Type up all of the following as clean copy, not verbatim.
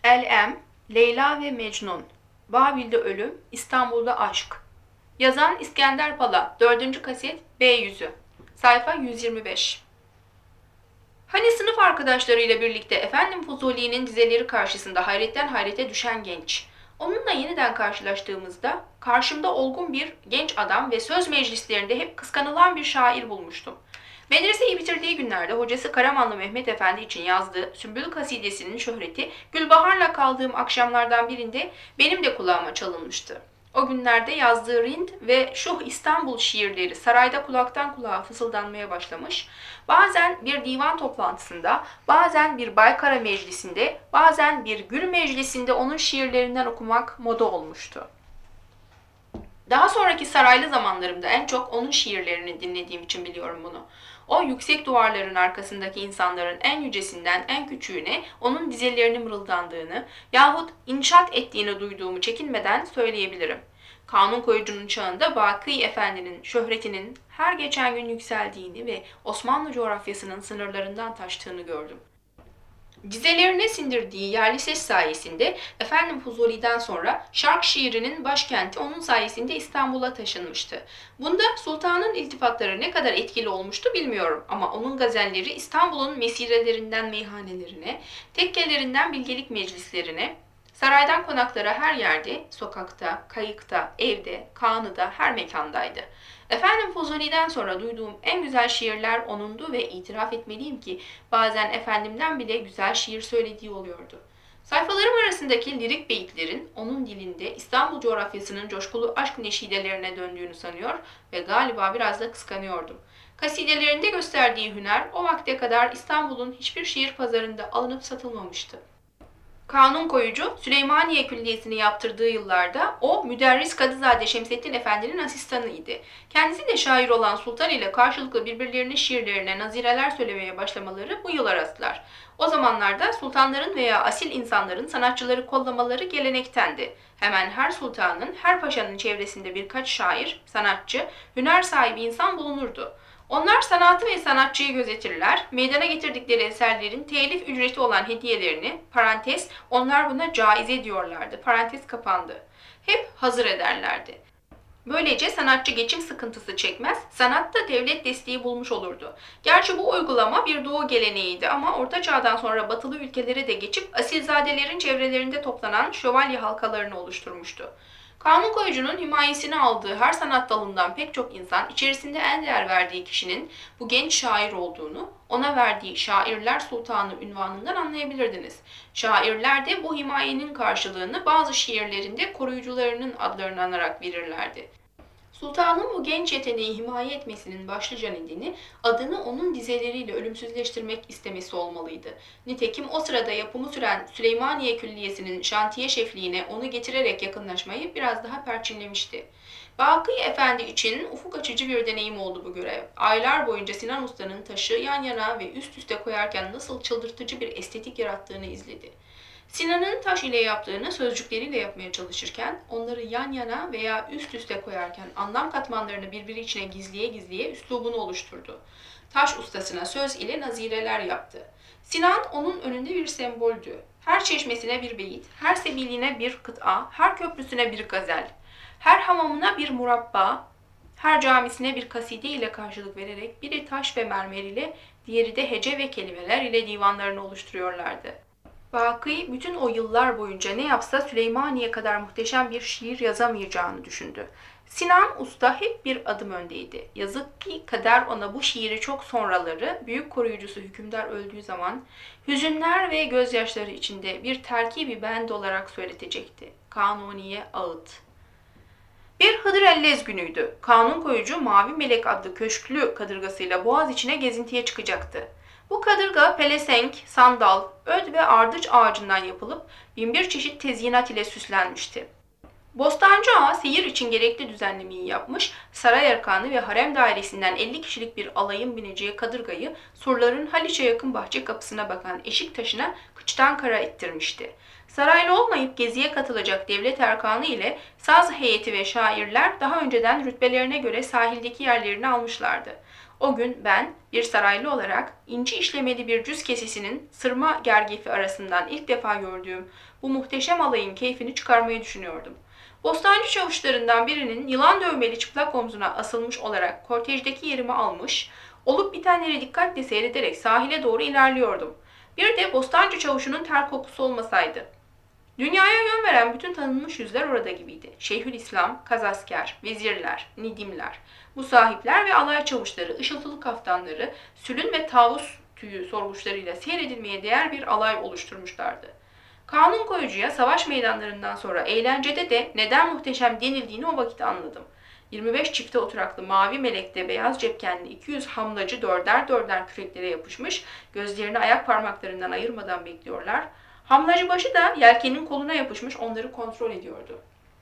El-Em, Leyla ve Mecnun, Babil'de Ölüm, İstanbul'da Aşk. Yazan İskender Pala, 4. kaset, B yüzü. Sayfa 125. Hani sınıf arkadaşlarıyla birlikte Efendim Fuzuli'nin dizeleri karşısında hayretten hayrete düşen genç. Onunla yeniden karşılaştığımızda karşımda olgun bir genç adam ve söz meclislerinde hep kıskanılan bir şair bulmuştum. Medreseyi bitirdiği günlerde hocası Karamanlı Mehmet Efendi için yazdığı Sümbül Kasidesi'nin şöhreti Gülbahar'la kaldığım akşamlardan birinde benim de kulağıma çalınmıştı. O günlerde yazdığı Rind ve Şuh İstanbul şiirleri sarayda kulaktan kulağa fısıldanmaya başlamış, bazen bir divan toplantısında, bazen bir Baykara meclisinde, bazen bir gül meclisinde onun şiirlerinden okumak moda olmuştu. Daha sonraki saraylı zamanlarımda en çok onun şiirlerini dinlediğim için biliyorum bunu. O yüksek duvarların arkasındaki insanların en yücesinden en küçüğüne onun dizelerini mırıldandığını yahut inşaat ettiğini duyduğumu çekinmeden söyleyebilirim. Kanun koyucunun çağında Baki Efendi'nin şöhretinin her geçen gün yükseldiğini ve Osmanlı coğrafyasının sınırlarından taştığını gördüm. Dizelerine sindirdiği yerli ses sayesinde Efendim Fuzuli'den sonra şark şiirinin başkenti onun sayesinde İstanbul'a taşınmıştı. Bunda sultanın iltifatları ne kadar etkili olmuştu bilmiyorum ama onun gazelleri İstanbul'un mesirelerinden meyhanelerine, tekkelerinden bilgelik meclislerine, saraydan konaklara her yerde, sokakta, kayıkta, evde, kanıda, her mekandaydı. Efendim Fuzuli'den sonra duyduğum en güzel şiirler onundu ve itiraf etmeliyim ki bazen efendimden bile güzel şiir söylediği oluyordu. Sayfalarım arasındaki lirik beyitlerin onun dilinde İstanbul coğrafyasının coşkulu aşk neşidelerine döndüğünü sanıyor ve galiba biraz da kıskanıyordum. Kasidelerinde gösterdiği hüner o vakte kadar İstanbul'un hiçbir şiir pazarında alınıp satılmamıştı. Kanun koyucu Süleymaniye Külliyesi'ni yaptırdığı yıllarda o müderris Kadızade Şemsettin Efendi'nin asistanıydı. Kendisi de şair olan Sultan ile karşılıklı birbirlerinin şiirlerine nazireler söylemeye başlamaları bu yıla rastlar. O zamanlarda sultanların veya asil insanların sanatçıları kollamaları gelenektendi. Hemen her sultanın, her paşanın çevresinde birkaç şair, sanatçı, hüner sahibi insan bulunurdu. Onlar sanatı ve sanatçıyı gözetirler, meydana getirdikleri eserlerin telif ücreti olan hediyelerini, parantez, onlar buna caize diyorlardı, parantez kapandı, hep hazır ederlerdi. Böylece sanatçı geçim sıkıntısı çekmez, sanat da devlet desteği bulmuş olurdu. Gerçi bu uygulama bir doğu geleneğiydi ama orta çağdan sonra batılı ülkelere de geçip asilzadelerin çevrelerinde toplanan şövalye halkalarını oluşturmuştu. Kanun koyucunun himayesini aldığı her sanat dalından pek çok insan içerisinde en değer verdiği kişinin bu genç şair olduğunu, ona verdiği şairler sultanı unvanından anlayabilirdiniz. Şairler de bu himayenin karşılığını bazı şiirlerinde koruyucularının adlarını anarak verirlerdi. Sultanın bu genç yeteneği himaye etmesinin başlıca nedeni adını onun dizeleriyle ölümsüzleştirmek istemesi olmalıydı. Nitekim o sırada yapımı süren Süleymaniye Külliyesi'nin şantiye şefliğine onu getirerek yakınlaşmayı biraz daha perçinlemişti. Baki Efendi için ufuk açıcı bir deneyim oldu bu görev. Aylar boyunca Sinan Usta'nın taşı yan yana ve üst üste koyarken nasıl çıldırtıcı bir estetik yarattığını izledi. Sinan'ın taş ile yaptığını sözcükleriyle yapmaya çalışırken, onları yan yana veya üst üste koyarken anlam katmanlarını birbiri içine gizliye gizliye üslubunu oluşturdu. Taş ustasına söz ile nazireler yaptı. Sinan onun önünde bir semboldü. Her çeşmesine bir beyit, her sebiline bir kıta, her köprüsüne bir gazel, her hamamına bir murabba, her camisine bir kaside ile karşılık vererek biri taş ve mermer ile, diğeri de hece ve kelimeler ile divanlarını oluşturuyorlardı. Baki bütün o yıllar boyunca ne yapsa Süleymaniye kadar muhteşem bir şiir yazamayacağını düşündü. Sinan Usta hep bir adım öndeydi. Yazık ki kader ona bu şiiri çok sonraları büyük koruyucusu hükümdar öldüğü zaman hüzünler ve gözyaşları içinde bir terkibi bend olarak söyletecekti. Kanuniye Ağıt. Bir Hıdrellez günüydü. Kanun koyucu Mavi Melek adlı köşklü kadırgasıyla boğaz içine gezintiye çıkacaktı. Bu kadırga pelesenk, sandal, öd ve ardıç ağacından yapılıp binbir çeşit tezyinat ile süslenmişti. Bostancı Ağa seyir için gerekli düzenlemeyi yapmış, saray erkanı ve harem dairesinden 50 kişilik bir alayın bineceği kadırgayı surların Haliç'e yakın bahçe kapısına bakan eşik taşına kıçtan kara ettirmişti. Saraylı olmayıp geziye katılacak devlet erkanı ile saz heyeti ve şairler daha önceden rütbelerine göre sahildeki yerlerini almışlardı. O gün ben bir saraylı olarak inci işlemeli bir cüz kesesinin sırma gergefi arasından ilk defa gördüğüm bu muhteşem alayın keyfini çıkarmayı düşünüyordum. Bostancı çavuşlarından birinin yılan dövmeli çıplak omzuna asılmış olarak kortejdeki yerimi almış, olup bitenleri dikkatle seyrederek sahile doğru ilerliyordum. Bir de bostancı çavuşunun ter kokusu olmasaydı. Dünyaya yön veren bütün tanınmış yüzler orada gibiydi. Şeyhülislam, kazasker, vezirler, nidimler, bu sahipler ve alay çavuşları, ışıltılı kaftanları, sülün ve tavus tüyü sorguçlarıyla seyredilmeye değer bir alay oluşturmuşlardı. Kanun koyucuya savaş meydanlarından sonra eğlencede de neden muhteşem denildiğini o vakit anladım. 25 çifte oturaklı mavi melekte beyaz cepkenli 200 hamlacı dörder dörder küreklere yapışmış, gözlerini ayak parmaklarından ayırmadan bekliyorlar. Hamlacı başı da yelkenin koluna yapışmış onları kontrol ediyordu.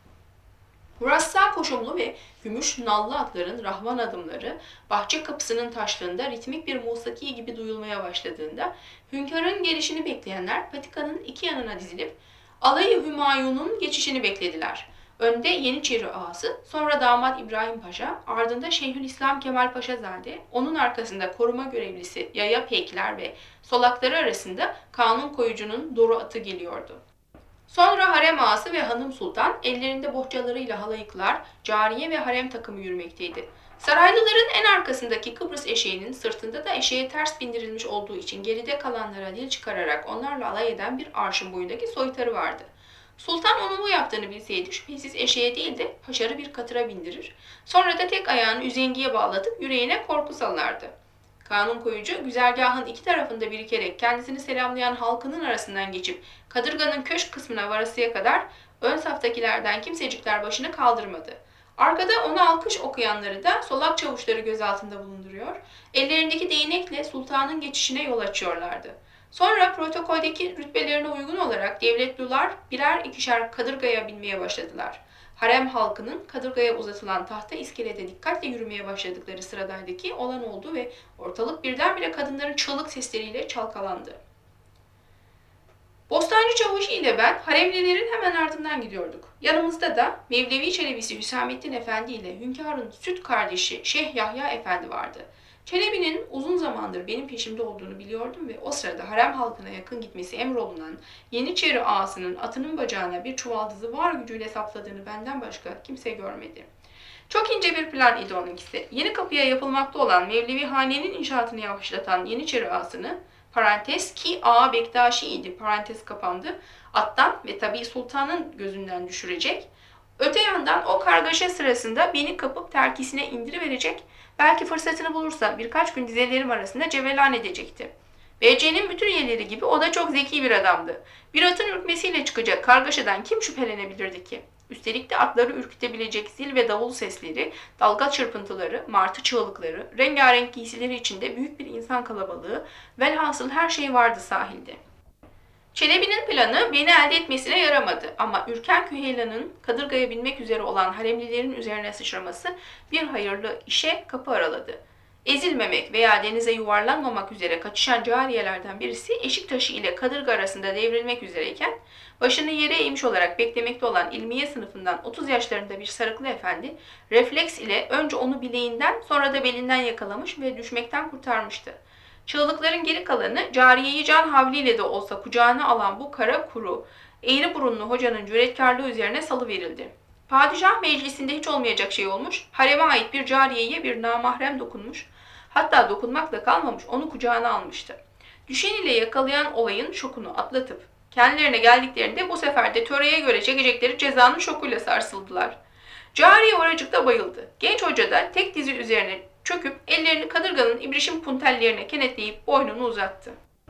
Murassa koşumlu ve gümüş nallı atların rahvan adımları bahçe kapısının taşlığında ritmik bir musiki gibi duyulmaya başladığında hünkârın gelişini bekleyenler patikanın iki yanına dizilip alayı Hümayun'un geçişini beklediler. Önde Yeniçeri ağası, sonra damat İbrahim Paşa, ardında Şeyhülislam Kemal Paşazade, onun arkasında koruma görevlisi Yaya Pekler ve solakları arasında kanun koyucunun doru atı geliyordu. Sonra harem ağası ve hanım sultan ellerinde bohçalarıyla halayıklar, cariye ve harem takımı yürümekteydi. Saraylıların en arkasındaki Kıbrıs eşeğinin sırtında da eşeğe ters bindirilmiş olduğu için geride kalanlara dil çıkararak onlarla alay eden bir arşın boyundaki soytarı vardı. Sultan onun bu yaptığını bilseydi şüphesiz eşeğe değil de haşarı bir katıra bindirir. Sonra da tek ayağını üzengiye bağlatıp yüreğine korku salardı. Kanun koyucu güzergahın iki tarafında birikerek kendisini selamlayan halkının arasından geçip kadırganın köşk kısmına varasıya kadar ön saftakilerden kimsecikler başını kaldırmadı. Arkada ona alkış okuyanları da solak çavuşları gözaltında bulunduruyor, ellerindeki değnekle sultanın geçişine yol açıyorlardı. Sonra protokoldeki rütbelerine uygun olarak devletlular birer ikişer kadırgaya binmeye başladılar. Harem halkının kadırgaya uzatılan tahta iskelete dikkatle yürümeye başladıkları sıradaki olan oldu ve ortalık birdenbire kadınların çığlık sesleriyle çalkalandı. Bostancı çavuşu ile ben haremlilerin hemen ardından gidiyorduk. Yanımızda da Mevlevi Çelebisi Hüsamettin Efendi ile hünkârın süt kardeşi Şeyh Yahya Efendi vardı. Çelebi'nin uzun zamandır benim peşimde olduğunu biliyordum ve o sırada harem halkına yakın gitmesi emrolunan Yeniçeri ağasının atının bacağına bir çuvaldızı var gücüyle sapladığını benden başka kimse görmedi. Çok ince bir plan idi onunkisi. Yeni kapıya yapılmakta olan Mevlevi hanenin inşaatını yavaşlatan Yeniçeri ağasını, parantez ki ağa Bektaşi idi, parantez kapandı, attan ve tabii sultanın gözünden düşürecek. Öte yandan o kargaşa sırasında beni kapıp terkisine indiriverecek, belki fırsatını bulursa birkaç gün dizelerim arasında cevelan edecekti. BC'nin bütün üyeleri gibi o da çok zeki bir adamdı. Bir atın ürkmesiyle çıkacak kargaşadan kim şüphelenebilirdi ki? Üstelik de atları ürkütebilecek zil ve davul sesleri, dalga çırpıntıları, martı çığlıkları, rengarenk giysileri içinde büyük bir insan kalabalığı, velhasıl her şey vardı sahilde. Çelebi'nin planı beni elde etmesine yaramadı ama Ürken Küheylan'ın kadırgaya binmek üzere olan haremlilerin üzerine sıçraması bir hayırlı işe kapı araladı. Ezilmemek veya denize yuvarlanmamak üzere kaçışan cariyelerden birisi eşik taşı ile kadırga arasında devrilmek üzereyken başını yere eğmiş olarak beklemekte olan ilmiye sınıfından 30 yaşlarında bir sarıklı efendi refleks ile önce onu bileğinden sonra da belinden yakalamış ve düşmekten kurtarmıştı. Çığlıkların geri kalanı cariyeyi can havliyle de olsa kucağına alan bu kara kuru, eğri burunlu hocanın cüretkarlığı üzerine salıverildi. Padişah meclisinde hiç olmayacak şey olmuş, hareme ait bir cariyeye bir namahrem dokunmuş, hatta dokunmakla kalmamış onu kucağına almıştı. Düşen ile yakalayan olayın şokunu atlatıp kendilerine geldiklerinde bu sefer de töreye göre çekecekleri cezanın şokuyla sarsıldılar. Cariye oracıkta bayıldı. Genç hoca da tek dizi üzerine çöküp ellerini kadırganın ibrişim puntellerine kenetleyip boynunu uzattı.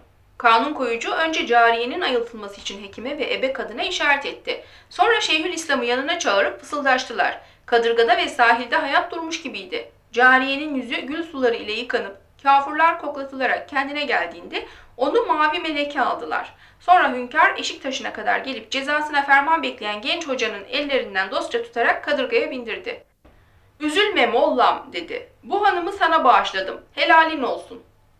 Kanun koyucu önce cariyenin ayıltılması için hekime ve ebe kadına işaret etti. Sonra Şeyhülislam'ı yanına çağırıp fısıldaştılar. Kadırgada ve sahilde hayat durmuş gibiydi. Cariyenin yüzü gül suları ile yıkanıp kafurlar koklatılarak kendine geldiğinde onu mavi meleke aldılar. Sonra hünkâr eşik taşına kadar gelip cezasına ferman bekleyen genç hocanın ellerinden dostça tutarak kadırgaya bindirdi. "Üzülme mollam," dedi. "Bu hanımı sana bağışladım. Helalin olsun."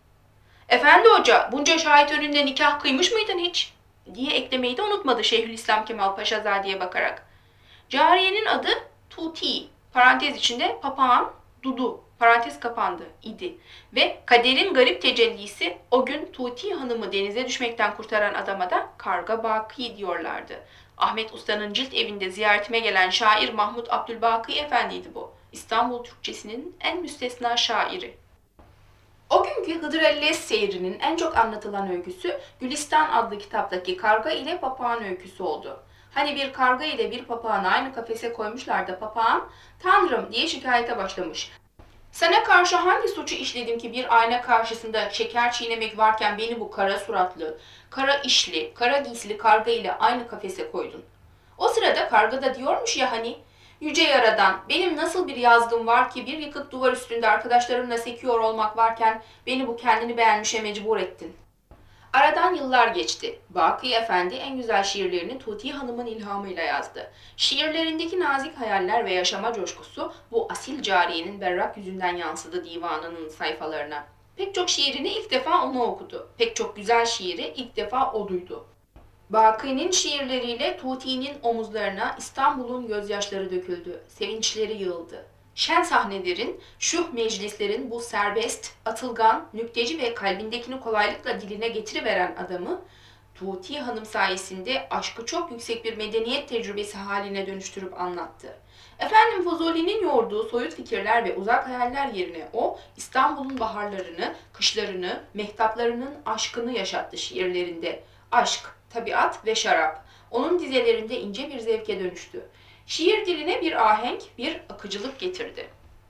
"Efendi hoca, bunca şahit önünde nikah kıymış mıydın hiç?" diye eklemeyi de unutmadı Şeyhülislam Kemal Paşazade'ye bakarak. Cariyenin adı Tuti, parantez içinde papağan Dudu Parantez kapandı, idi. Ve kaderin garip tecellisi o gün Tuti Hanım'ı denize düşmekten kurtaran adama da Karga Baki diyorlardı. Ahmet Usta'nın cilt evinde ziyaretime gelen şair Mahmut Abdülbaki Efendi'ydi bu. İstanbul Türkçesinin en müstesna şairi. O günkü Hıdır Ellez seyrinin en çok anlatılan öyküsü Gülistan adlı kitaptaki karga ile papağan öyküsü oldu. Hani bir karga ile bir papağanı aynı kafese koymuşlar da papağan "Tanrım" diye şikayete başlamış. Sana karşı hangi suçu işledim ki bir ayna karşısında şeker çiğnemek varken beni bu kara suratlı, kara işli, kara giysili karga ile aynı kafese koydun? O sırada karga da diyormuş ya hani, yüce yaradan benim nasıl bir yazgım var ki bir yıkık duvar üstünde arkadaşlarımla sekiyor olmak varken beni bu kendini beğenmişe mecbur ettin. Aradan yıllar geçti. Baki Efendi en güzel şiirlerini Tuti Hanım'ın ilhamıyla yazdı. Şiirlerindeki nazik hayaller ve yaşama coşkusu bu asil cariyenin berrak yüzünden yansıdı divanının sayfalarına. Pek çok şiirini ilk defa onu okudu. Pek çok güzel şiiri ilk defa o duydu. Baki'nin şiirleriyle Tuti'nin omuzlarına İstanbul'un gözyaşları döküldü, sevinçleri yığıldı. Şen sahnelerin, şuh meclislerin bu serbest, atılgan, nükteci ve kalbindekini kolaylıkla diline getiriveren adamı, Tuti Hanım sayesinde aşkı çok yüksek bir medeniyet tecrübesi haline dönüştürüp anlattı. Efendim Fuzuli'nin yoğurduğu soyut fikirler ve uzak hayaller yerine o, İstanbul'un baharlarını, kışlarını, mehtaplarının aşkını yaşattı şiirlerinde. Aşk, tabiat ve şarap. Onun dizelerinde ince bir zevke dönüştü. Şiir diline bir ahenk, bir akıcılık getirdi.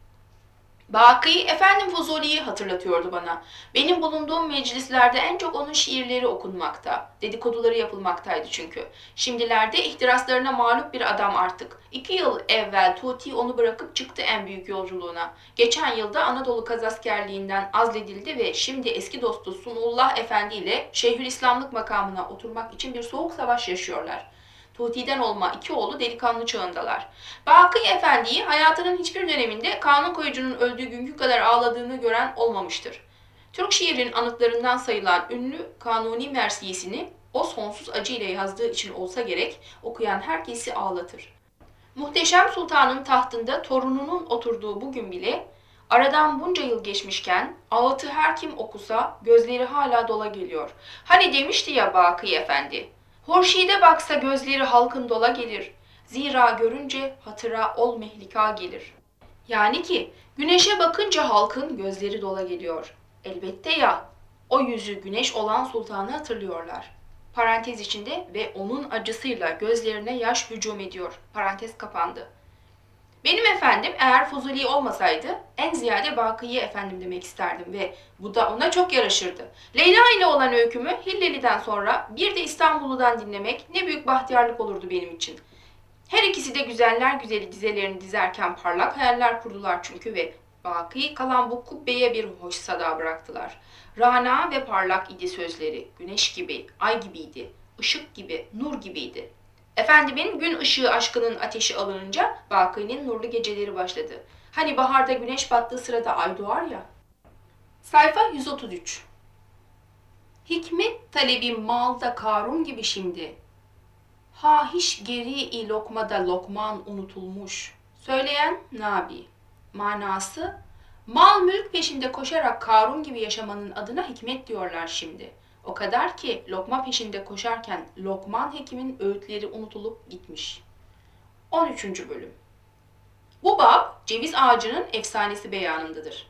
Baki, efendim Fuzuli'yi hatırlatıyordu bana. Benim bulunduğum meclislerde en çok onun şiirleri okunmakta. Dedikoduları yapılmaktaydı çünkü. Şimdilerde ihtiraslarına mağlup bir adam artık. 2 yıl evvel Tuti onu bırakıp çıktı en büyük yolculuğuna. Geçen yılda Anadolu Kazaskerliğinden azledildi ve şimdi eski dostu Sunullah Efendi ile Şeyhülislamlık makamına oturmak için bir soğuk savaş yaşıyorlar. Tuti'den olma 2 oğlu delikanlı çağındalar. Baki Efendi'yi hayatının hiçbir döneminde kanun koyucunun öldüğü günkü kadar ağladığını gören olmamıştır. Türk şiirinin anıtlarından sayılan ünlü Kanuni Mersiyesini o sonsuz acıyla yazdığı için olsa gerek okuyan herkesi ağlatır. Muhteşem Sultan'ın tahtında torununun oturduğu bugün bile aradan bunca yıl geçmişken ağıtı her kim okusa gözleri hala dola geliyor. Hani demişti ya Baki Efendi, Hurşide baksa gözleri halkın dola gelir. Zira görünce hatıra ol mehlika gelir. Yani ki güneşe bakınca halkın gözleri dola geliyor. Elbette ya, o yüzü güneş olan sultanı hatırlıyorlar. Parantez içinde ve onun acısıyla gözlerine yaş hücum ediyor. Parantez kapandı. Benim efendim eğer Fuzuli olmasaydı en ziyade Bakiye efendim demek isterdim ve bu da ona çok yaraşırdı. Leyla ile olan öykümü Hilleli'den sonra bir de İstanbul'dan dinlemek ne büyük bahtiyarlık olurdu benim için. Her ikisi de güzeller güzeli dizelerini dizerken parlak hayaller kurdular çünkü ve baki kalan bu kubbeye bir hoş sada bıraktılar. Rana ve parlak idi sözleri, güneş gibi, ay gibiydi, ışık gibi, nur gibiydi. Efendimin gün ışığı aşkının ateşi alınınca Baki'nin nurlu geceleri başladı. Hani baharda güneş battığı sırada ay doğar ya. Sayfa 133. Hikmet talebi malda Karun gibi şimdi. Ha hiç geri-i lokmada Lokman unutulmuş. Söyleyen Nabi. Manası, mal mülk peşinde koşarak Karun gibi yaşamanın adına hikmet diyorlar şimdi. O kadar ki lokma peşinde koşarken Lokman Hekim'in öğütleri unutulup gitmiş. 13. Bölüm. Bu bab ceviz ağacının efsanesi beyanındadır.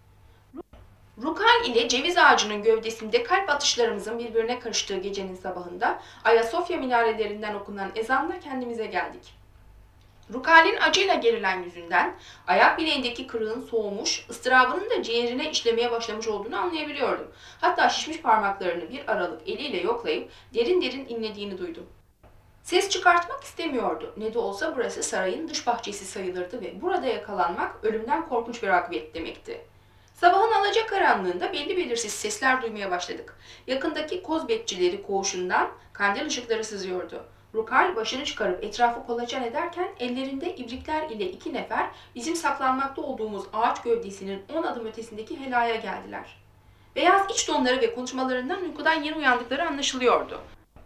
Rukal ile ceviz ağacının gövdesinde kalp atışlarımızın birbirine karıştığı gecenin sabahında Ayasofya minarelerinden okunan ezanla kendimize geldik. Rukal'in acıyla gerilen yüzünden ayak bileğindeki kırığın soğumuş, ıstırabının da ciğerine işlemeye başlamış olduğunu anlayabiliyordum. Hatta şişmiş parmaklarını bir aralık eliyle yoklayıp derin derin inlediğini duydum. Ses çıkartmak istemiyordu. Ne de olsa burası sarayın dış bahçesi sayılırdı ve burada yakalanmak ölümden korkunç bir akıbet demekti. Sabahın alacakaranlığında belli belirsiz sesler duymaya başladık. Yakındaki koz bekçileri koğuşundan kandil ışıkları sızıyordu. Rukal başını çıkarıp etrafı kolaçan ederken ellerinde ibrikler ile 2 nefer bizim saklanmakta olduğumuz ağaç gövdesinin 10 adım ötesindeki helaya geldiler. Beyaz iç donları ve konuşmalarından uykudan yeni uyandıkları anlaşılıyordu.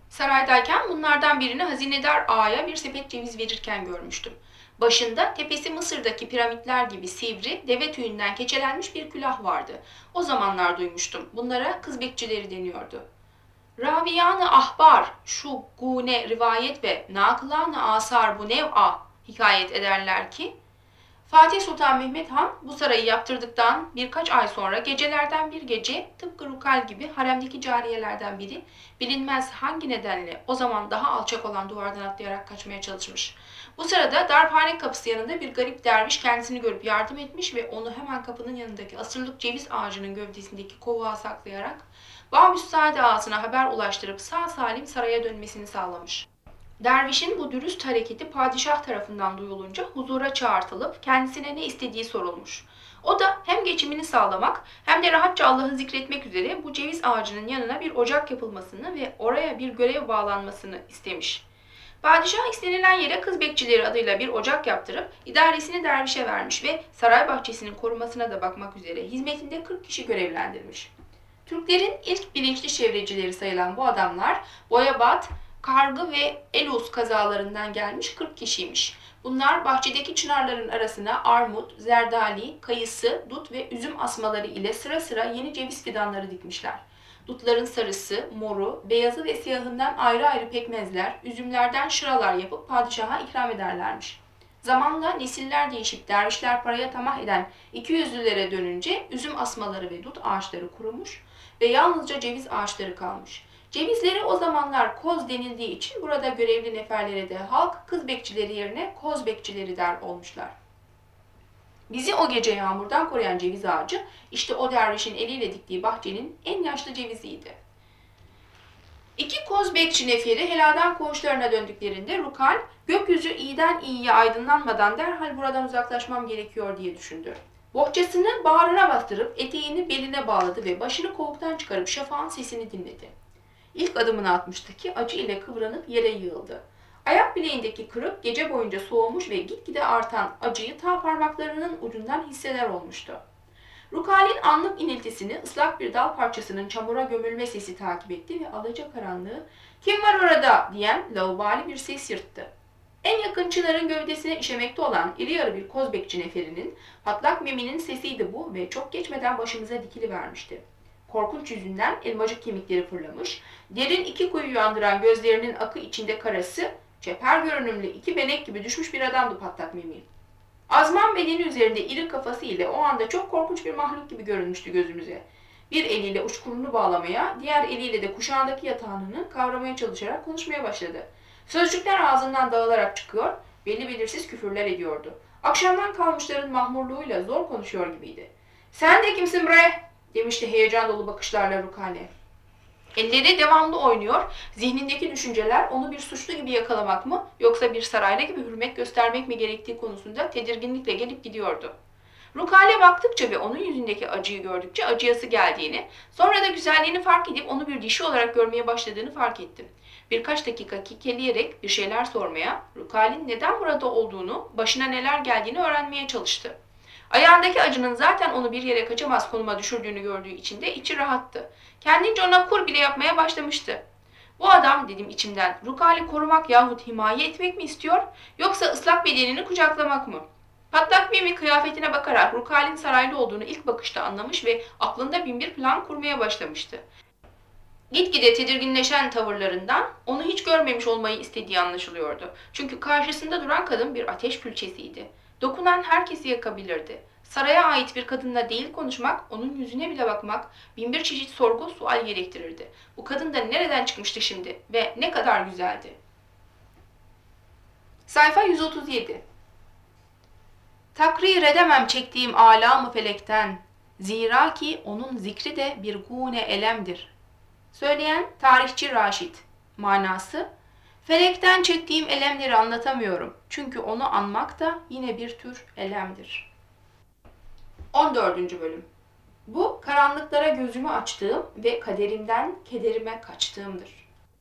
Saraydayken bunlardan birini hazinedar ağaya bir sepet ceviz verirken görmüştüm. Başında tepesi Mısır'daki piramitler gibi sivri, deve tüyünden keçelenmiş bir külah vardı. O zamanlar duymuştum. Bunlara kız bekçileri deniyordu. Raviyan-ı ahbar, şu gune rivayet ve nakılan-ı asar bu nev'a hikayet ederler ki, Fatih Sultan Mehmet Han bu sarayı yaptırdıktan birkaç ay sonra gecelerden bir gece tıpkı Rukal gibi haremdeki cariyelerden biri bilinmez hangi nedenle o zaman daha alçak olan duvardan atlayarak kaçmaya çalışmış. Bu sırada darphane kapısı yanında bir garip derviş kendisini görüp yardım etmiş ve onu hemen kapının yanındaki asırlık ceviz ağacının gövdesindeki kovuğa saklayarak Babüssaade ağasına haber ulaştırıp sağ salim saraya dönmesini sağlamış. Dervişin bu dürüst hareketi padişah tarafından duyulunca huzura çağırtılıp kendisine ne istediği sorulmuş. O da hem geçimini sağlamak hem de rahatça Allah'ı zikretmek üzere bu ceviz ağacının yanına bir ocak yapılmasını ve oraya bir görev bağlanmasını istemiş. Padişah istenilen yere kız bekçileri adıyla bir ocak yaptırıp idaresini dervişe vermiş ve saray bahçesinin korumasına da bakmak üzere hizmetinde 40 kişi görevlendirmiş. Türklerin ilk bilinçli çevrecileri sayılan bu adamlar Boyabat, Kargı ve Elus kazalarından gelmiş 40 kişiymiş. Bunlar bahçedeki çınarların arasına armut, zerdali, kayısı, dut ve üzüm asmaları ile sıra sıra yeni ceviz fidanları dikmişler. Dutların sarısı, moru, beyazı ve siyahından ayrı ayrı pekmezler, üzümlerden şıralar yapıp padişaha ikram ederlermiş. Zamanla nesiller değişip dervişler paraya tamah eden 200'lülere dönünce üzüm asmaları ve dut ağaçları kurumuş ve yalnızca ceviz ağaçları kalmış. Cevizleri o zamanlar koz denildiği için burada görevli neferlere de halk kız bekçileri yerine koz bekçileri der olmuşlar. Bizi o gece yağmurdan koruyan ceviz ağacı işte o dervişin eliyle diktiği bahçenin en yaşlı ceviziydi. İki koz bekçi neferi heladan koğuşlarına döndüklerinde Rukal, gökyüzü iyiden iyiye aydınlanmadan derhal buradan uzaklaşmam gerekiyor diye düşündü. Bohçasını bağrına bastırıp eteğini beline bağladı ve başını kovuktan çıkarıp şafağın sesini dinledi. İlk adımını atmıştı ki acı ile kıvranıp yere yığıldı. Ayak bileğindeki kırık gece boyunca soğumuş ve gitgide artan acıyı ta parmaklarının ucundan hisseder olmuştu. Rukal'in anlık iniltisini ıslak bir dal parçasının çamura gömülme sesi takip etti ve alacakaranlığı "Kim var orada?" diyen laubali bir ses yırttı. En yakın çınarın gövdesine işemekte olan iri yarı bir kozbekçi neferinin patlak meminin sesiydi bu ve çok geçmeden başımıza dikilivermişti. Korkunç yüzünden elmacık kemikleri fırlamış, derin iki kuyu andıran gözlerinin akı içinde karası, çeper görünümlü iki benek gibi düşmüş bir adamdı patlak memi. Azman bedeni üzerinde iri kafası ile o anda çok korkunç bir mahluk gibi görünmüştü gözümüze. Bir eliyle uçkurunu bağlamaya, diğer eliyle de kuşağındaki yatağını kavramaya çalışarak konuşmaya başladı. Sözcükler ağzından dağılarak çıkıyor, belli belirsiz küfürler ediyordu. Akşamdan kalmışların mahmurluğuyla zor konuşuyor gibiydi. "Sen de kimsin bre?" demişti heyecan dolu bakışlarla Rukale. Elleri devamlı oynuyor, zihnindeki düşünceler onu bir suçlu gibi yakalamak mı yoksa bir saraylı gibi hürmet göstermek mi gerektiği konusunda tedirginlikle gelip gidiyordu. Rukale baktıkça ve onun yüzündeki acıyı gördükçe acıyası geldiğini, sonra da güzelliğini fark edip onu bir dişi olarak görmeye başladığını fark ettim. Birkaç dakika kekeleyerek bir şeyler sormaya, Rukale'nin neden burada olduğunu, başına neler geldiğini öğrenmeye çalıştı. Ayağındaki acının zaten onu bir yere kaçamaz konuma düşürdüğünü gördüğü için de içi rahattı. Kendince ona kur bile yapmaya başlamıştı. Bu adam dedim içimden Rukal'i korumak yahut himaye etmek mi istiyor yoksa ıslak bedenini kucaklamak mı? Patlak Mimi kıyafetine bakarak Rukal'in saraylı olduğunu ilk bakışta anlamış ve aklında binbir plan kurmaya başlamıştı. Gitgide tedirginleşen tavırlarından onu hiç görmemiş olmayı istediği anlaşılıyordu. Çünkü karşısında duran kadın bir ateş külçesiydi. Dokunan herkesi yakabilirdi. Saraya ait bir kadınla değil konuşmak, onun yüzüne bile bakmak, binbir çeşit sorgu sual gerektirirdi. Bu kadın da nereden çıkmıştı şimdi ve ne kadar güzeldi. Sayfa 137. Takrir edemem çektiğim âlâ-mı felekten, zira ki onun zikri de bir gûne elemdir. Söyleyen tarihçi Raşit. Manası, felekten çektiğim elemleri anlatamıyorum. Çünkü onu anmak da yine bir tür elemdir. 14. bölüm. Bu karanlıklara gözümü açtığım ve kaderimden kederime kaçtığımdır.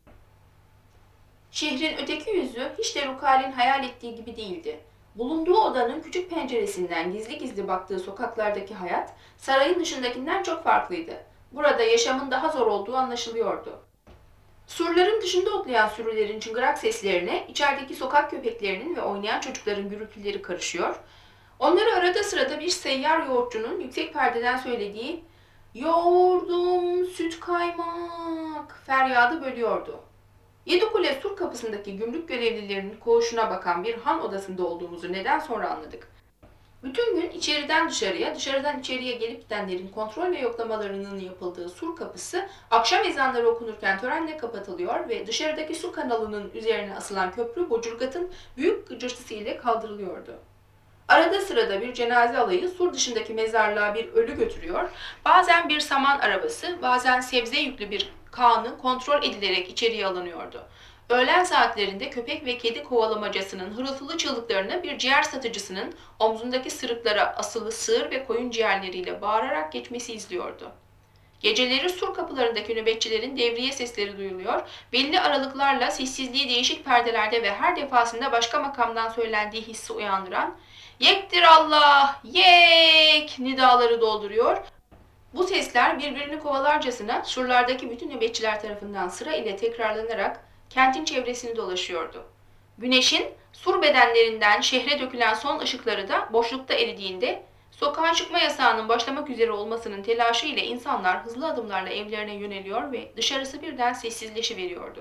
Şehrin öteki yüzü hiç de Rukal'in hayal ettiği gibi değildi. Bulunduğu odanın küçük penceresinden gizli gizli baktığı sokaklardaki hayat, sarayın dışındakinden çok farklıydı. Burada yaşamın daha zor olduğu anlaşılıyordu. Surların dışında otlayan sürülerin çıngırak seslerine içerideki sokak köpeklerinin ve oynayan çocukların gürültüleri karışıyor. Onları arada sırada bir seyyar yoğurtçunun yüksek perdeden söylediği "Yoğurdum, süt kaymak" feryadı bölüyordu. Yedikule sur kapısındaki gümrük görevlilerinin koğuşuna bakan bir han odasında olduğumuzu neden sonra anladık. Bütün gün içeriden dışarıya, dışarıdan içeriye gelip gidenlerin kontrol ve yoklamalarının yapıldığı sur kapısı akşam ezanları okunurken törenle kapatılıyor ve dışarıdaki su kanalının üzerine asılan köprü bocurgatın büyük gıcırtısı ile kaldırılıyordu. Arada sırada bir cenaze alayı sur dışındaki mezarlığa bir ölü götürüyor, bazen bir saman arabası, bazen sebze yüklü bir kağnı kontrol edilerek içeriye alınıyordu. Öğlen saatlerinde köpek ve kedi kovalamacasının hırıltılı çığlıklarını bir ciğer satıcısının omzundaki sırıklara asılı sığır ve koyun ciğerleriyle bağırarak geçmesi izliyordu. Geceleri sur kapılarındaki nöbetçilerin devriye sesleri duyuluyor, belli aralıklarla sessizliği değişik perdelerde ve her defasında başka makamdan söylendiği hissi uyandıran "Yektir Allah, yek" nidaları dolduruyor. Bu sesler birbirini kovalarcasına surlardaki bütün nöbetçiler tarafından sıra ile tekrarlanarak kentin çevresini dolaşıyordu. Güneşin sur bedenlerinden şehre dökülen son ışıkları da boşlukta eridiğinde sokağa çıkma yasağının başlamak üzere olmasının telaşı ile insanlar hızlı adımlarla evlerine yöneliyor ve dışarısı birden sessizleşiveriyordu.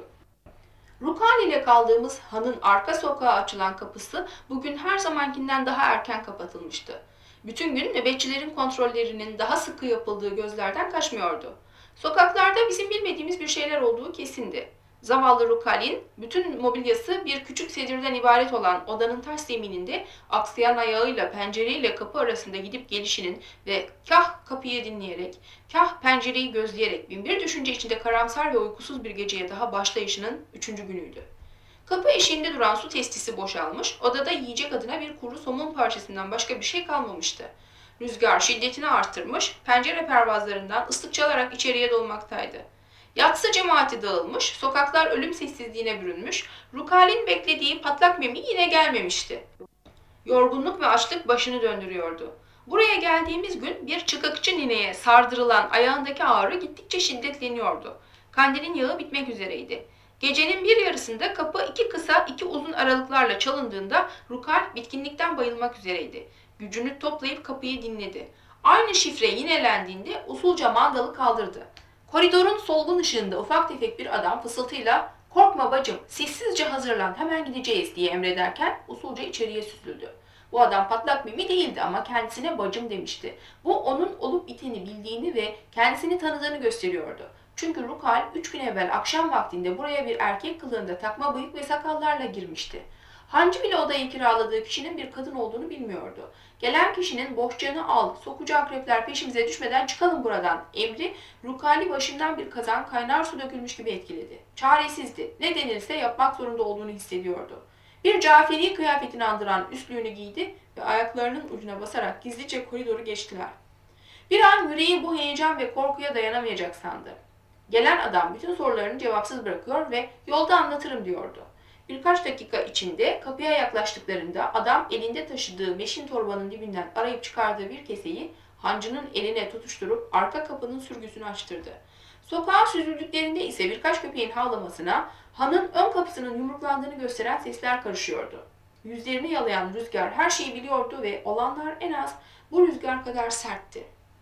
Rukan ile kaldığımız hanın arka sokağa açılan kapısı bugün her zamankinden daha erken kapatılmıştı. Bütün gün nöbetçilerin kontrollerinin daha sıkı yapıldığı gözlerden kaçmıyordu. Sokaklarda bizim bilmediğimiz bir şeyler olduğu kesindi. Zavallı Rukal'in bütün mobilyası bir küçük sedirden ibaret olan odanın taş zemininde aksayan ayağıyla pencereyle kapı arasında gidip gelişinin ve kah kapıyı dinleyerek, kah pencereyi gözleyerek binbir düşünce içinde karamsar ve uykusuz bir geceye daha başlayışının 3. günüydü. Kapı eşiğinde duran su testisi boşalmış, odada yiyecek adına bir kuru somun parçasından başka bir şey kalmamıştı. Rüzgar şiddetini arttırmış, pencere pervazlarından ıslık çalarak içeriye dolmaktaydı. Yatsı cemaati dağılmış, sokaklar ölüm sessizliğine bürünmüş, Rukal'in beklediği patlak memi yine gelmemişti. Yorgunluk ve açlık başını döndürüyordu. Buraya geldiğimiz gün bir çıkakçı nineye sardırılan ayağındaki ağrı gittikçe şiddetleniyordu. Kandilin yağı bitmek üzereydi. Gecenin bir yarısında kapı iki kısa iki uzun aralıklarla çalındığında Rukal bitkinlikten bayılmak üzereydi. Gücünü toplayıp kapıyı dinledi. Aynı şifre yinelendiğinde usulca mandalı kaldırdı. Koridorun solgun ışığında ufak tefek bir adam fısıltıyla "Korkma bacım, sessizce hazırlan, hemen gideceğiz" diye emrederken usulca içeriye süzüldü. Bu adam patlak mimi değildi ama kendisine bacım demişti. Bu onun olup biteni bildiğini ve kendisini tanıdığını gösteriyordu. Çünkü Rukal 3 gün evvel akşam vaktinde buraya bir erkek kılığında takma bıyık ve sakallarla girmişti. Hancı bile odayı kiraladığı kişinin bir kadın olduğunu bilmiyordu. Gelen kişinin "Bohçanı al, sokucu akrepler peşimize düşmeden çıkalım buradan" emri Rukal'i başından bir kazan kaynar su dökülmüş gibi etkiledi. Çaresizdi. Ne denilse yapmak zorunda olduğunu hissediyordu. Bir Caferi kıyafetini andıran üstlüğünü giydi ve ayaklarının ucuna basarak gizlice koridoru geçtiler. Bir an yüreği bu heyecan ve korkuya dayanamayacak sandı. Gelen adam bütün sorularını cevapsız bırakıyor ve "Yolda anlatırım" diyordu. Birkaç dakika içinde kapıya yaklaştıklarında adam elinde taşıdığı meşin torbanın dibinden arayıp çıkardığı bir keseyi hancının eline tutuşturup arka kapının sürgüsünü açtırdı. Sokağa süzüldüklerinde ise birkaç köpeğin havlamasına hanın ön kapısının yumruklandığını gösteren sesler karışıyordu. Yüzlerini yalayan rüzgar her şeyi biliyordu ve olanlar en az bu rüzgar kadar sertti.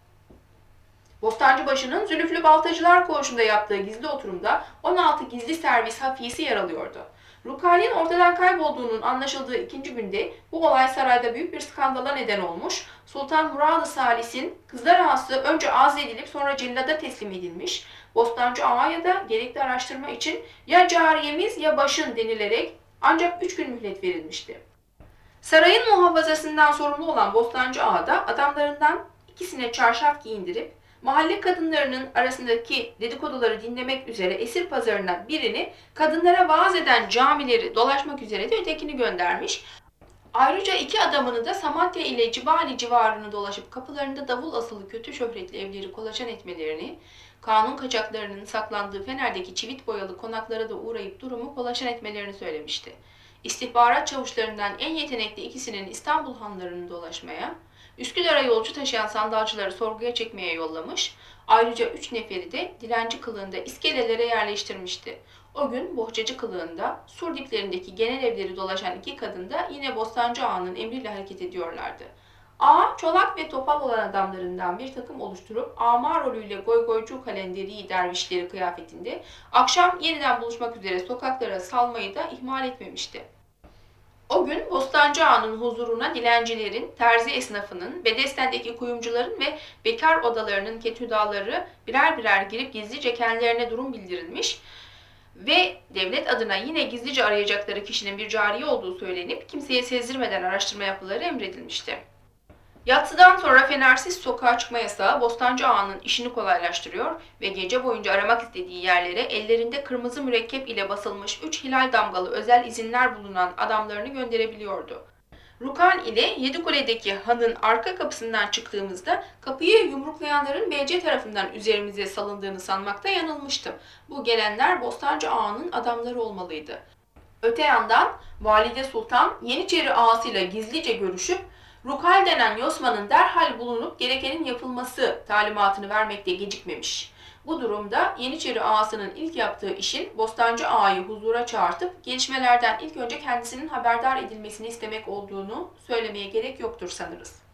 Bostancıbaşı'nın Zülüflü Baltacılar Koğuşu'nda yaptığı gizli oturumda 16 gizli servis hafiyesi yer alıyordu. Rukal'in ortadan kaybolduğunun anlaşıldığı 2. günde bu olay sarayda büyük bir skandala neden olmuş, Sultan Murad-ı Salis'in kızlar ağası önce azledilip sonra cellada teslim edilmiş, Bostancı Ağa'ya da gerekli araştırma için "Ya cariyemiz ya başın" denilerek ancak 3 gün mühlet verilmişti. Sarayın muhafazasından sorumlu olan Bostancı Ağa da adamlarından ikisine çarşaf giyindirip mahalle kadınlarının arasındaki dedikoduları dinlemek üzere esir pazarına birini, kadınlara vaaz eden camileri dolaşmak üzere de ötekini göndermiş. Ayrıca 2 adamını da Samatya ile Cibali civarını dolaşıp kapılarında davul asılı kötü şöhretli evleri kolaçan etmelerini, kanun kaçaklarının saklandığı Fener'deki çivit boyalı konaklara da uğrayıp durumu kolaçan etmelerini söylemişti. İstihbarat çavuşlarından en yetenekli ikisinin İstanbul hanlarını dolaşmaya, Üsküdar'a yolcu taşıyan sandalcıları sorguya çekmeye yollamış, ayrıca 3 neferi de dilenci kılığında iskelelere yerleştirmişti. O gün bohçacı kılığında sur diplerindeki genel evleri dolaşan iki kadın da yine Bostancı Ağa'nın emriyle hareket ediyorlardı. Ağa, çolak ve topal olan adamlarından bir takım oluşturup ama rolüyle goygoycu kalenderi dervişleri kıyafetinde akşam yeniden buluşmak üzere sokaklara salmayı da ihmal etmemişti. O gün Bostancı Ağa'nın huzuruna dilencilerin, terzi esnafının, Bedesten'deki kuyumcuların ve bekar odalarının ketüdaları birer birer girip gizlice kendilerine durum bildirilmiş ve devlet adına yine gizlice arayacakları kişinin bir cariye olduğu söylenip kimseye sezdirmeden araştırma yapmaları emredilmişti. Yatsıdan sonra fenersiz sokağa çıkma yasağı Bostancı Ağa'nın işini kolaylaştırıyor ve gece boyunca aramak istediği yerlere ellerinde kırmızı mürekkep ile basılmış 3 hilal damgalı özel izinler bulunan adamlarını gönderebiliyordu. Rukan ile Yedikule'deki hanın arka kapısından çıktığımızda kapıyı yumruklayanların BC tarafından üzerimize salındığını sanmakta yanılmıştım. Bu gelenler Bostancı Ağa'nın adamları olmalıydı. Öte yandan Valide Sultan Yeniçeri ağasıyla gizlice görüşüp Rukal denen Yosman'ın derhal bulunup gerekenin yapılması talimatını vermekte gecikmemiş. Bu durumda Yeniçeri ağasının ilk yaptığı işin Bostancı Ağa'yı huzura çağırtıp gelişmelerden ilk önce kendisinin haberdar edilmesini istemek olduğunu söylemeye gerek yoktur sanırız.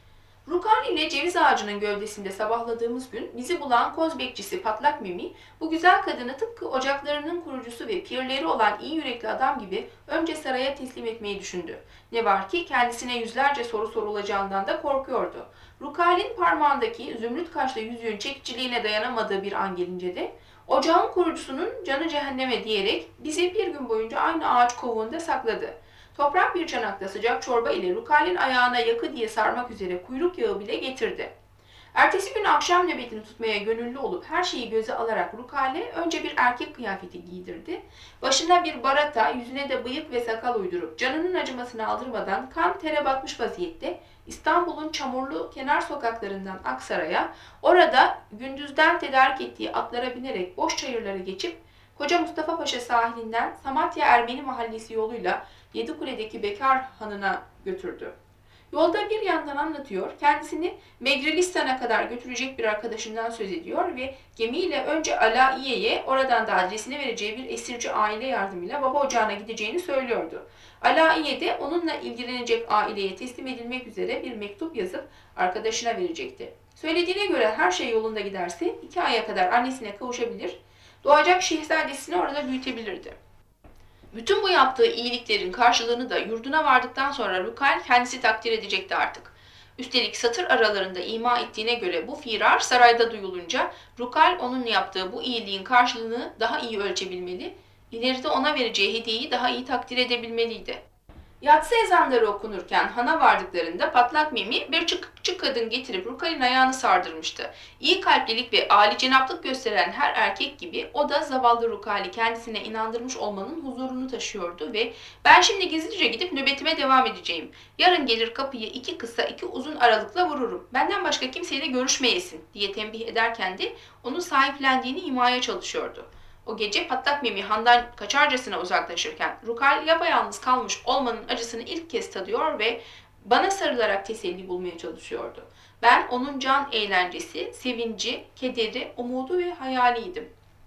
Rukan ile ceviz ağacının gövdesinde sabahladığımız gün bizi bulan koz bekçisi Patlak Mimi, bu güzel kadını tıpkı ocaklarının kurucusu ve pirleri olan iyi yürekli adam gibi önce saraya teslim etmeyi düşündü. Ne var ki kendisine yüzlerce soru sorulacağından da korkuyordu. Rukal'in parmağındaki zümrüt kaşlı yüzüğün çekiciliğine dayanamadığı bir an gelince de ocağın kurucusunun canı cehenneme diyerek bizi bir gün boyunca aynı ağaç kovuğunda sakladı. Toprak bir çanakta sıcak çorba ile Rukal'in ayağına yakı diye sarmak üzere kuyruk yağı bile getirdi. Ertesi gün akşam nöbetini tutmaya gönüllü olup her şeyi göze alarak Rukal'e önce bir erkek kıyafeti giydirdi. Başına bir barata, yüzüne de bıyık ve sakal uydurup canının acımasını aldırmadan kan tere batmış vaziyette İstanbul'un çamurlu kenar sokaklarından Aksaray'a, orada gündüzden tedarik ettiği atlara binerek boş çayırları geçip Koca Mustafa Paşa sahilinden Samatya Ermeni Mahallesi yoluyla Yedikule'deki bekar hanına götürdü. Yolda bir yandan anlatıyor, kendisini Megrelistan'a kadar götürecek bir arkadaşından söz ediyor ve gemiyle önce Alaiye'ye, oradan da adresini vereceği bir esirci aile yardımıyla baba ocağına gideceğini söylüyordu. Alaiye de onunla ilgilenecek aileye teslim edilmek üzere bir mektup yazıp arkadaşına verecekti. Söylediğine göre her şey yolunda giderse 2 aya kadar annesine kavuşabilir, doğacak şehzadesini orada büyütebilirdi. Bütün bu yaptığı iyiliklerin karşılığını da yurduna vardıktan sonra Rukal kendisi takdir edecekti artık. Üstelik satır aralarında ima ettiğine göre bu firar sarayda duyulunca Rukal onun yaptığı bu iyiliğin karşılığını daha iyi ölçebilmeli, ileride ona vereceği hediyeyi daha iyi takdir edebilmeliydi. Yatsı ezanları okunurken hana vardıklarında Patlak Mimi bir çıkıkçı kadın getirip Rukal'in ayağını sardırmıştı. İyi kalplilik ve âlicenaplık gösteren her erkek gibi o da zavallı Rukal'i kendisine inandırmış olmanın huzurunu taşıyordu ve ben şimdi gizlice gidip nöbetime devam edeceğim. Yarın gelir kapıyı 2 kısa 2 uzun aralıkla vururum. Benden başka kimseyle görüşmeyesin diye tembih ederken de onu sahiplendiğini imaya çalışıyordu. O gece Patlak Mimi handan kaçarcasına uzaklaşırken Rukal yapayalnız kalmış olmanın acısını ilk kez tadıyor ve bana sarılarak teselli bulmaya çalışıyordu. Ben onun can eğlencesi, sevinci, kederi, umudu ve hayaliydim.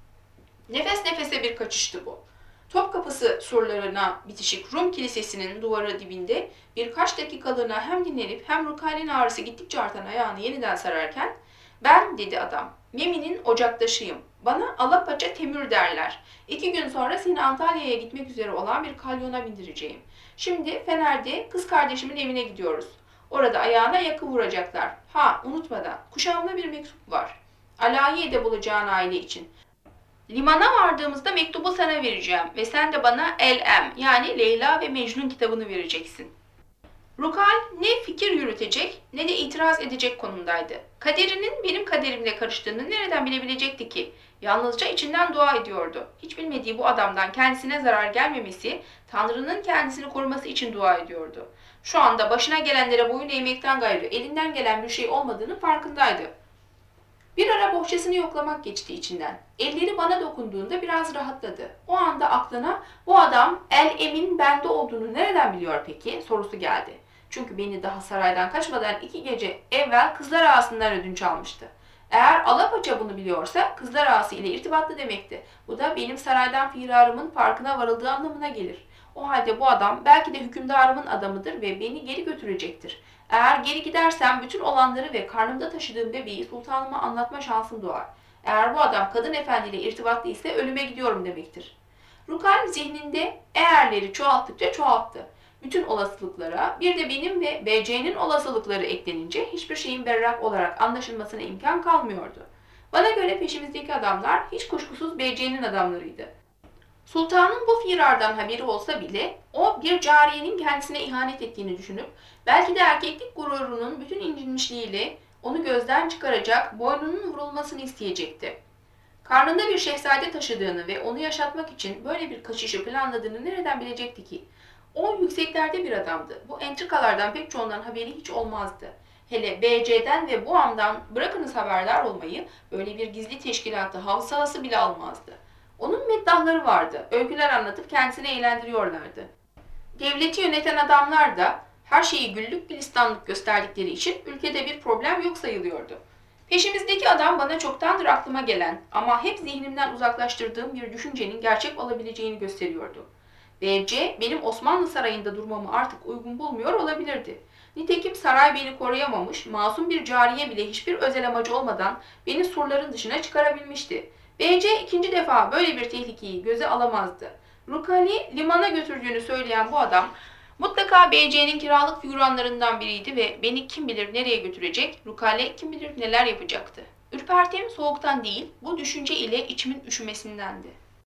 Nefes nefese bir kaçıştı bu. Topkapısı surlarına bitişik Rum Kilisesi'nin duvarı dibinde birkaç dakikalığına hem dinlenip hem Rukal'in ağrısı gittikçe artan ayağını yeniden sararken ben, dedi adam, Memi'nin ocaktaşıyım. Bana Alapaça Temür derler. 2 gün sonra seni Antalya'ya gitmek üzere olan bir kalyona bindireceğim. Şimdi Fener'de kız kardeşimin evine gidiyoruz. Orada ayağına yakı vuracaklar. Ha, unutmadan kuşağımda bir mektup var. Alayiye'de bulacağın aile için. Limana vardığımızda mektubu sana vereceğim ve sen de bana El-Em yani Leyla ve Mecnun kitabını vereceksin. Rukal ne fikir yürütecek ne de itiraz edecek konumdaydı. Kaderinin benim kaderimle karıştığını nereden bilebilecekti ki? Yalnızca içinden dua ediyordu. Hiç bilmediği bu adamdan kendisine zarar gelmemesi, Tanrı'nın kendisini koruması için dua ediyordu. Şu anda başına gelenlere boyun eğmekten gayrı elinden gelen bir şey olmadığının farkındaydı. Bir ara bohçasını yoklamak geçti içinden. Elleri bana dokunduğunda biraz rahatladı. O anda aklına bu adam El Emin bende olduğunu nereden biliyor peki sorusu geldi. Çünkü beni daha saraydan kaçmadan 2 gece evvel kızlar ağasından ödünç almıştı. Eğer Alapaça bunu biliyorsa kızlar ağası ile irtibatlı demekti. Bu da benim saraydan firarımın farkına varıldığı anlamına gelir. O halde bu adam belki de hükümdarımın adamıdır ve beni geri götürecektir. Eğer geri gidersem bütün olanları ve karnımda taşıdığım bebeği sultanıma anlatma şansım doğar. Eğer bu adam kadın efendiyle irtibatlı ise ölüme gidiyorum demektir. Rukan zihninde eğerleri çoğalttıkça çoğalttı. Bütün olasılıklara bir de benim ve BC'nin olasılıkları eklenince hiçbir şeyin berrak olarak anlaşılmasına imkan kalmıyordu. Bana göre peşimizdeki adamlar hiç kuşkusuz BC'nin adamlarıydı. Sultanın bu firardan haberi olsa bile o bir cariyenin kendisine ihanet ettiğini düşünüp belki de erkeklik gururunun bütün incinmişliğiyle onu gözden çıkaracak, boynunun vurulmasını isteyecekti. Karnında bir şehzade taşıdığını ve onu yaşatmak için böyle bir kaçışı planladığını nereden bilecekti ki? O yükseklerde bir adamdı. Bu entrikalardan pek çoğundan haberi hiç olmazdı. Hele BC'den ve bu amdan bırakınız haberdar olmayı böyle bir gizli teşkilatı havsalası bile almazdı. Onun meddahları vardı. Öyküler anlatıp kendisini eğlendiriyorlardı. Devleti yöneten adamlar da her şeyi güllük gülistanlık gösterdikleri için ülkede bir problem yok sayılıyordu. Peşimizdeki adam bana çoktandır aklıma gelen ama hep zihnimden uzaklaştırdığım bir düşüncenin gerçek olabileceğini gösteriyordu. BC benim Osmanlı sarayında durmamı artık uygun bulmuyor olabilirdi. Nitekim saray beni koruyamamış, masum bir cariye bile hiçbir özel amacı olmadan beni surların dışına çıkarabilmişti. BC ikinci defa böyle bir tehlikeyi göze alamazdı. Rukali limana götürdüğünü söyleyen bu adam mutlaka BC'nin kiralık figüranlarından biriydi ve beni kim bilir nereye götürecek, Rukale kim bilir neler yapacaktı. Ürpertim soğuktan değil, bu düşünce ile içimin üşümesindendi.